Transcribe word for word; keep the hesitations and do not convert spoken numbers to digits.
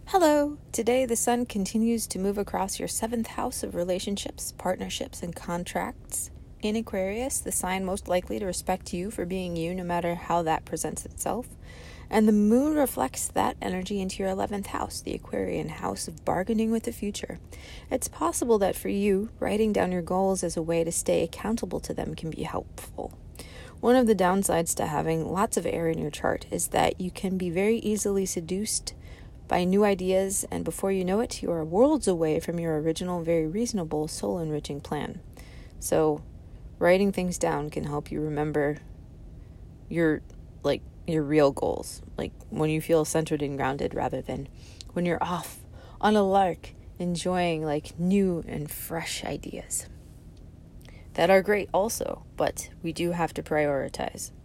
Hello! Today the sun continues to move across your seventh house of relationships, partnerships, and contracts. In Aquarius, the sign most likely to respect you for being you no matter how that presents itself. And the moon reflects that energy into your eleventh house, the Aquarian house of bargaining with the future. It's possible that for you, writing down your goals as a way to stay accountable to them can be helpful. One of the downsides to having lots of air in your chart is that you can be very easily seduced by new ideas, and before you know it, you are worlds away from your original, very reasonable, soul-enriching plan. So, writing things down can help you remember your, like, your real goals, like when you feel centered and grounded rather than when you're off on a lark, enjoying, like, new and fresh ideas that are great also, but we do have to prioritize.